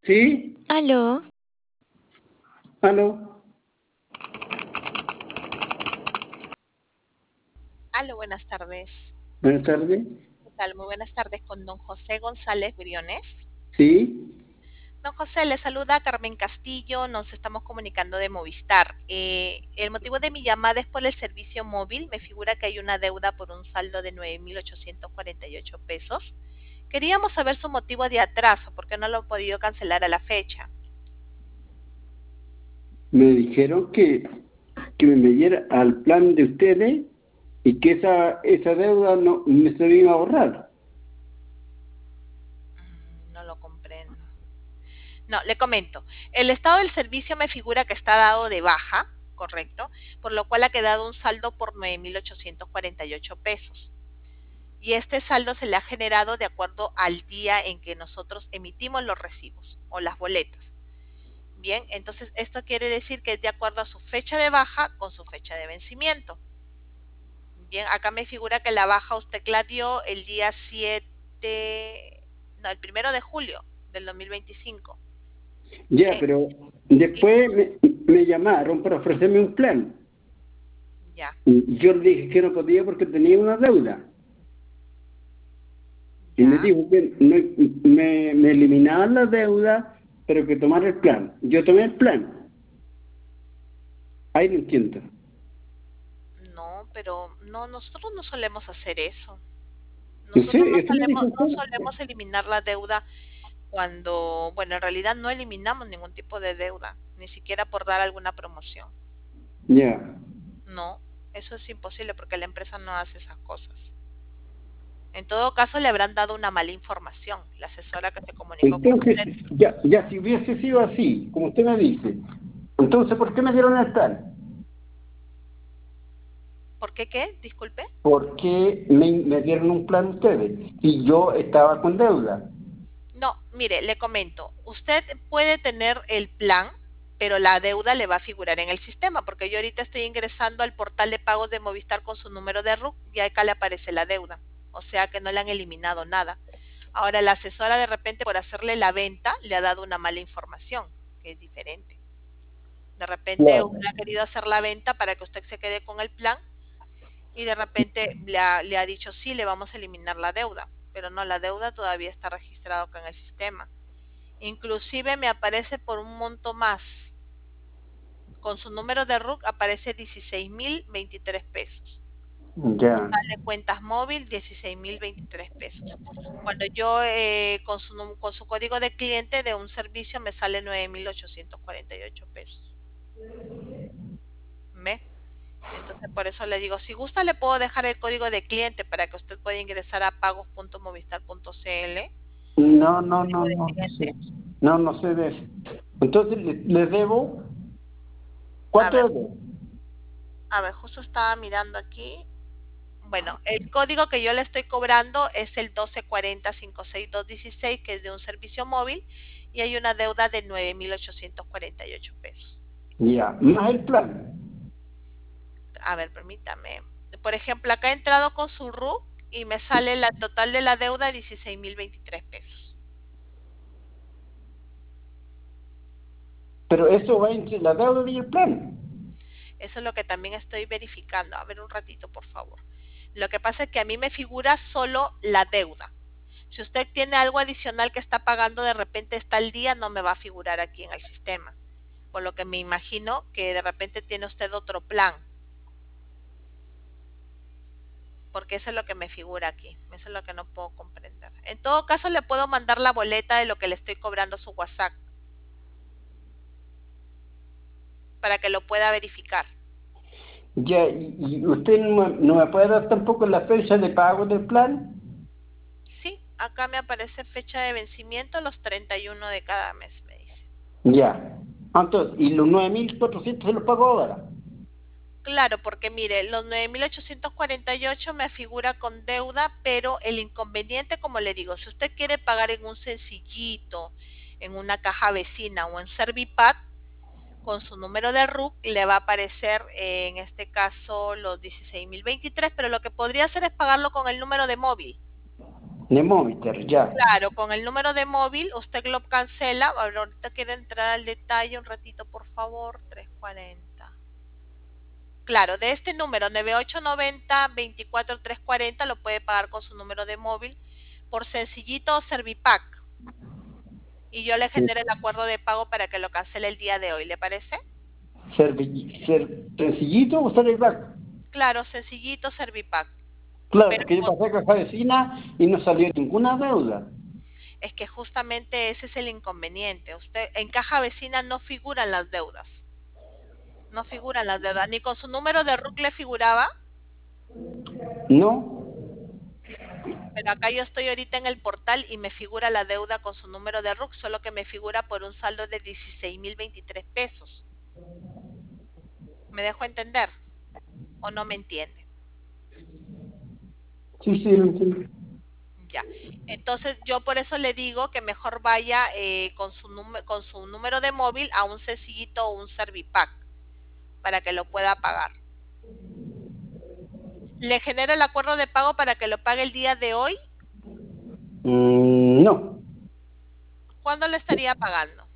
Sí, Aló, aló, Aló, buenas tardes. buenas tardes. ¿Qué tal? Muy buenas tardes con don José González Briones. Sí, Don José, le saluda Carmen Castillo, nos estamos comunicando de Movistar. El motivo de mi llamada es por el servicio móvil. Me figura que hay una deuda por un saldo de 9.848 pesos. Queríamos saber su motivo de atraso, porque no lo he podido cancelar a la fecha. me dijeron que me metiera al plan de ustedes y que esa deuda no me se iba a ahorrar. No lo comprendo. No, le comento. El estado del servicio me figura que está dado de baja, correcto, por lo cual ha quedado un saldo por 9.848 pesos. Y este saldo se le ha generado de acuerdo al día en que nosotros emitimos los recibos o las boletas. Bien, entonces esto quiere decir que es de acuerdo a su fecha de baja con su fecha de vencimiento. Bien, acá me figura que la baja usted la dio el día 7, no, el 1 de julio del 2025. Ya, Eh, pero y después me llamaron para ofrecerme un plan. ya, Y yo le dije que no podía porque tenía una deuda. Y me ya. dijo que me eliminaban la deuda, pero que tomara el plan. Yo tomé el plan. Ahí no entiendo. No, pero no, nosotros no solemos hacer eso. No Nosotros sé, eso me dijo no usted. solemos eliminar la deuda cuando, bueno, en realidad no eliminamos ningún tipo de deuda, ni siquiera por dar alguna promoción. Ya. No, eso es imposible porque la empresa no hace esas cosas. En todo caso, le habrán dado una mala información, la asesora que se comunicó con Entonces, usted. ya si hubiese sido así, como usted me dice, entonces, ¿por qué me dieron el plan? ¿Por qué qué? Disculpe. ¿Por qué me dieron un plan ustedes? Si yo estaba con deuda. No, mire, le comento, usted puede tener el plan, pero la deuda le va a figurar en el sistema, porque yo ahorita estoy ingresando al portal de pagos de Movistar con su número de RUC y acá le aparece la deuda. O sea que no le han eliminado nada. Ahora, la asesora de repente por hacerle la venta le ha dado una mala información, que es diferente. De repente Claro. usted ha querido hacer la venta para que usted se quede con el plan y de repente le ha dicho sí, le vamos a eliminar la deuda, pero no, la deuda todavía está registrada acá en el sistema. Inclusive me aparece por un monto más. Con su número de RUC aparece 16.023 pesos. Ya. Total de cuentas móvil 16.023 pesos. Cuando yo con su código de cliente de un servicio me sale 9.848 pesos. ¿Ve? Entonces por eso le digo, si gusta le puedo dejar el código de cliente para que usted pueda ingresar a pagos.movistar.cl. No, no, Código no, de no, no sé. cliente. No, no sé de eso. Entonces, les debo, A ¿cuánto ver, debo? justo estaba mirando aquí. Bueno, el código que yo le estoy cobrando es el 1240-56216, que es de un servicio móvil, y hay una deuda de 9.848 pesos. Ya, más el plan. A ver, permítame. Por ejemplo, acá he entrado con su RUC y me sale la total de la deuda 16.023 pesos. Pero eso va entre la deuda y el plan. Eso es lo que también estoy verificando. A ver un ratito, por favor. Lo que pasa es que a mí me figura solo la deuda. Si usted tiene algo adicional que está pagando, de repente está al día, no me va a figurar aquí en el sistema. Por lo que me imagino que de repente tiene usted otro plan, porque eso es lo que me figura aquí. Eso es lo que no puedo comprender. En todo caso, le puedo mandar la boleta de lo que le estoy cobrando a su WhatsApp para que lo pueda verificar. Ya, y usted no me puede dar tampoco la fecha de pago del plan. Sí, acá me aparece fecha de vencimiento los 31 de cada mes, me dice. Ya. Entonces, y los 9.400 se los pago ahora. Claro, porque mire, los 9.848 me figura con deuda, pero el inconveniente, como le digo, si usted quiere pagar en un sencillito, en una caja vecina o en Servipad, con su número de RUC le va a aparecer en este caso los 16.023, pero lo que podría hacer es pagarlo con el número de móvil. De Movistar, ya. Claro, con el número de móvil usted lo cancela. A ver, ahorita quiere entrar al detalle un ratito, por favor. 340. Claro, de este número 9890 lo puede pagar con su número de móvil por Sencillito o Servipack. Y yo le genero el acuerdo de pago para que lo cancele el día de hoy, ¿le parece? Sencillito o Servipack. Claro, Sencillito Servipack. Claro, Pero porque yo pasé a Caja Vecina y no salió ninguna deuda. es que justamente ese es el inconveniente. Usted en caja vecina no figuran las deudas. No figuran las deudas. Ni con su número de RUC le figuraba. No, Pero acá yo estoy ahorita en el portal y me figura la deuda con su número de RUC, solo que me figura por un saldo de 16.023 pesos. ¿Me dejo entender? ¿O no me entiende? sí, sí, lo entiendo. Ya. Entonces yo por eso le digo que mejor vaya con su número de móvil a un Sencillito o un Servipack para que lo pueda pagar. ¿Le genera el acuerdo de pago para que lo pague el día de hoy? No. ¿Cuándo le estaría pagando?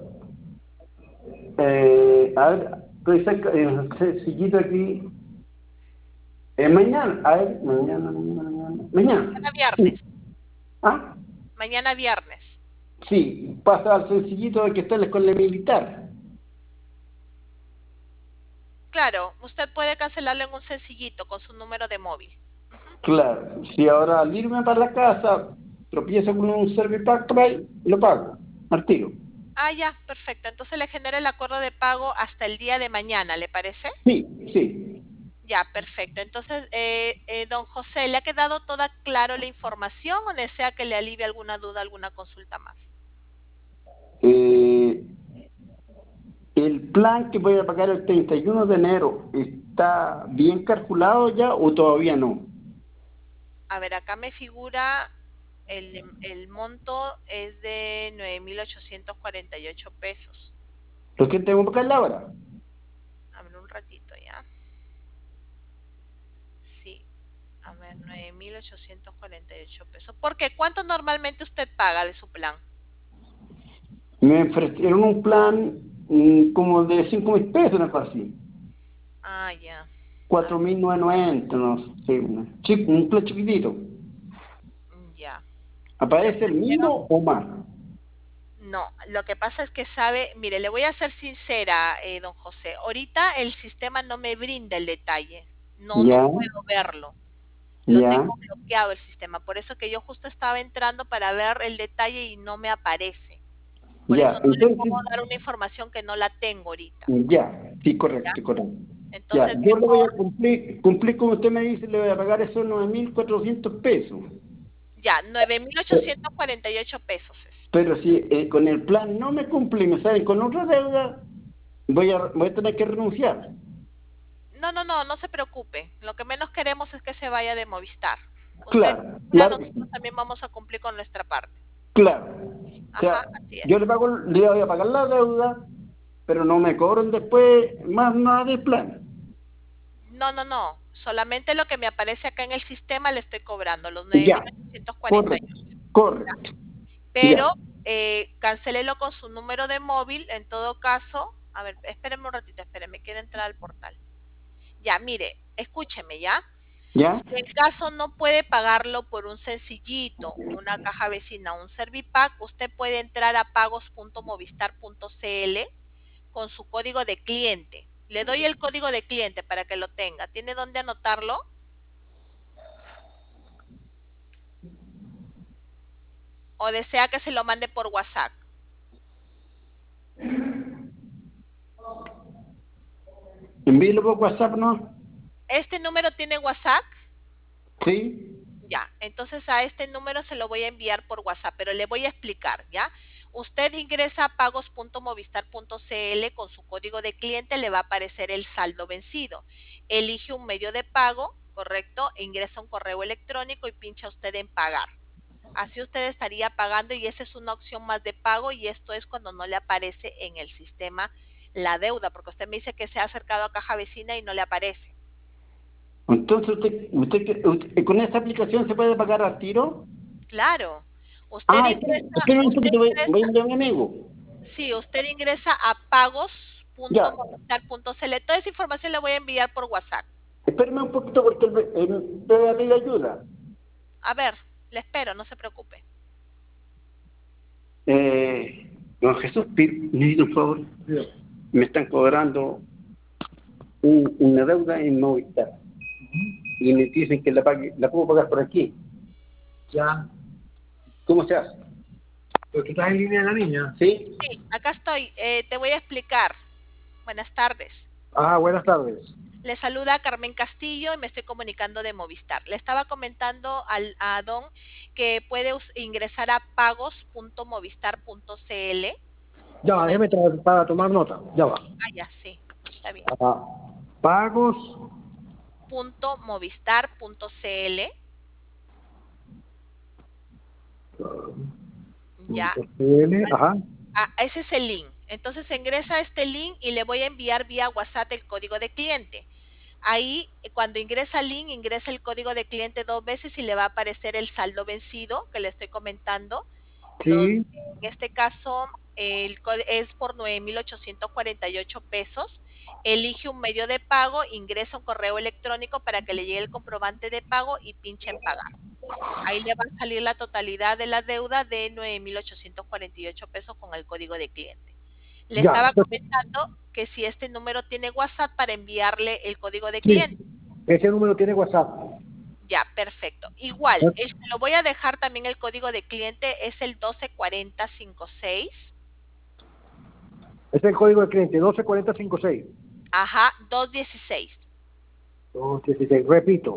A ver, estoy cerca, Sencillito aquí. Mañana, a ver, mañana. Mañana Sí. viernes. ¿Ah? Mañana viernes. Sí, pasa al Sencillito de que está en la escuela militar. Claro, usted puede cancelarlo en un Sencillito con su número de móvil. Claro, si ahora al irme para la casa tropiezo con un Servipack por ahí, lo pago, al tiro. Ah, ya, perfecto. Entonces le genera el acuerdo de pago hasta el día de mañana, ¿le parece? Sí, sí. Ya, perfecto. Entonces, don José, ¿le ha quedado toda claro la información o desea que le alivie alguna duda, alguna consulta más? Eh, ¿El plan que voy a pagar el 31 de enero está bien calculado ya o todavía no? A ver, acá me figura el monto es de 9.848 pesos. ¿Lo que tengo que pagar ahora? A ver, un ratito ya. Sí, a ver, 9.848 pesos. ¿Por qué? ¿Cuánto normalmente usted paga de su plan? Me ofrecieron un plan como de 5.000 pesos, una cosa así. Ah, ya. A 4.990, no sé, un plan chiquitito. Ya. Yo ¿Aparece el prefiero. mismo o más? No, lo que pasa es que sabe, mire, le voy a ser sincera, don José. Ahorita el sistema no me brinda el detalle. No Ya, puedo verlo. Lo ya, tengo bloqueado el sistema. Por eso que yo justo estaba entrando para ver el detalle y no me aparece. Por eso ya. no le Entonces, puedo dar una información que no la tengo ahorita. ya, sí, ¿Ya? correcto, correcto. Ya, Entonces, yo le voy a mejor, cumplir como usted me dice, le voy a pagar esos 9.400 pesos. ya, 9.848 pesos es. Pero si con el plan no me cumple y me salen con otra deuda, voy a tener que renunciar. No, no, no, no se preocupe. Lo que menos queremos es que se vaya de Movistar. Usted Claro, cumpla, claro que nosotros sí, también vamos a cumplir con nuestra parte. claro. O Ajá, sea, así yo es. le voy a pagar la deuda, pero no me cobran después más nada de plan. No, no, no. Solamente lo que me aparece acá en el sistema le estoy cobrando, los nueve mil Ya, ochocientos cuarenta y correcto, ocho. correcto. Pero Ya, cancélelo con su número de móvil. En todo caso, a ver, espéreme un ratito, espéreme, quiero entrar al portal. Ya, mire, escúcheme, ¿ya? ya, Si en caso no puede pagarlo por un Sencillito, una caja vecina, un Servipack, usted puede entrar a pagos.movistar.cl con su código de cliente. Le doy el código de cliente para que lo tenga. ¿Tiene dónde anotarlo? ¿O desea que se lo mande por WhatsApp? envíelo por WhatsApp, ¿no? ¿Este número tiene WhatsApp? Sí, Ya, entonces a este número se lo voy a enviar por WhatsApp, pero le voy a explicar, ¿ya? Usted ingresa a pagos.movistar.cl con su código de cliente, le va a aparecer el saldo vencido. Elige un medio de pago, ¿correcto? E ingresa un correo electrónico y pincha usted en pagar. Así usted estaría pagando y esa es una opción más de pago y esto es cuando no le aparece en el sistema la deuda, porque usted me dice que se ha acercado a caja vecina y no le aparece. entonces con esta aplicación se puede pagar al tiro. Claro. Usted ingresa, espera un usted poquito, voy a ingresa, enviar a mi amigo. sí, usted ingresa a Ya, pagos.movistar.cl. Toda esa información la voy a enviar por WhatsApp. espérame un poquito porque él te pide ayuda. A ver, le espero, no se preocupe. Don Jesús, necesito un favor. Me están cobrando una deuda en Movistar y me dicen que la puedo pagar por aquí. Ya, ¿Cómo se hace? porque estás en línea de la niña. ¿Sí? Sí, acá estoy. Te voy a explicar. Buenas tardes. Ah, buenas tardes. Le saluda Carmen Castillo y me estoy comunicando de Movistar. Le estaba comentando a Don que puede ingresar a pagos.movistar.cl. Ya va, déjeme para tomar nota. Ya va. Ah, ya, sí, está bien. Ah, pagos. .movistar.cl. Ya, CL, ajá. ese es el link. Entonces ingresa a este link y le voy a enviar vía WhatsApp el código de cliente. Ahí, cuando ingresa el link, ingresa el código de cliente 2 veces y le va a aparecer el saldo vencido que le estoy comentando. Sí, En este caso, es por 9.848 pesos. Elige un medio de pago, ingresa un correo electrónico para que le llegue el comprobante de pago y pinche en pagar. Ahí le va a salir la totalidad de la deuda de 9.848 pesos con el código de cliente. Le ya. estaba comentando que si este número tiene WhatsApp para enviarle el código de Sí, cliente. ese número tiene WhatsApp. Ya, perfecto. Igual, lo voy a dejar también el código de cliente, es el 124056. Ese es el código de cliente, 124056. Ajá, 216. 216, repito.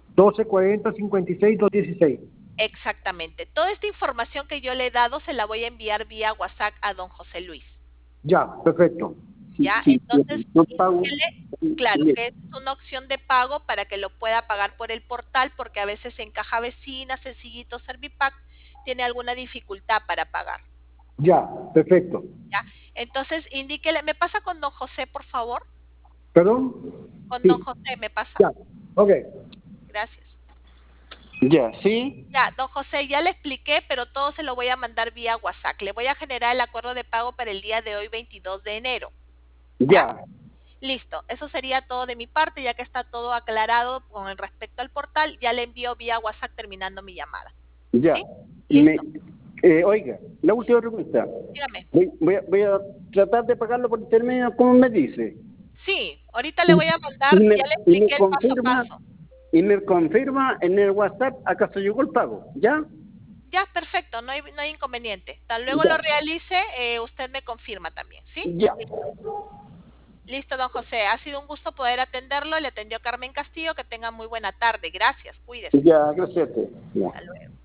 124056, 216. Exactamente. Toda esta información que yo le he dado se la voy a enviar vía WhatsApp a don José Luis. Ya, perfecto. Ya, Sí, entonces, yo pago. indíquele, claro, que es una opción de pago para que lo pueda pagar por el portal, porque a veces en Caja Vecina, Sencillito, Servipack, tiene alguna dificultad para pagar. Ya, perfecto. ¿Ya? Entonces, indíquele, ¿me pasa con don José, por favor? ¿Perdón? Con don Sí, José, ¿me pasa? ya. Ok. Gracias. Ya, ¿sí? Ya, don José, ya le expliqué, pero todo se lo voy a mandar vía WhatsApp. Le voy a generar el acuerdo de pago para el día de hoy, 22 de enero. ¿Ya? Ya, Listo, eso sería todo de mi parte, ya que está todo aclarado con el respecto al portal, ya le envío vía WhatsApp terminando mi llamada. ya. ¿Sí? Listo, Oiga, la última pregunta. dígame. Voy a tratar de pagarlo por intermedio, como me dice. Sí, ahorita le voy a mandar, Y me, ya le y me expliqué el paso a confirma, paso. y me confirma en el WhatsApp acaso llegó el pago. ¿Ya? Ya, perfecto, no hay inconveniente. Tal luego Ya, lo realice, usted me confirma también, ¿sí? ya. Listo, don José, ha sido un gusto poder atenderlo. Le atendió Carmen Castillo, que tenga muy buena tarde. Gracias, cuídese. Ya, gracias a ti. Ya. Hasta luego.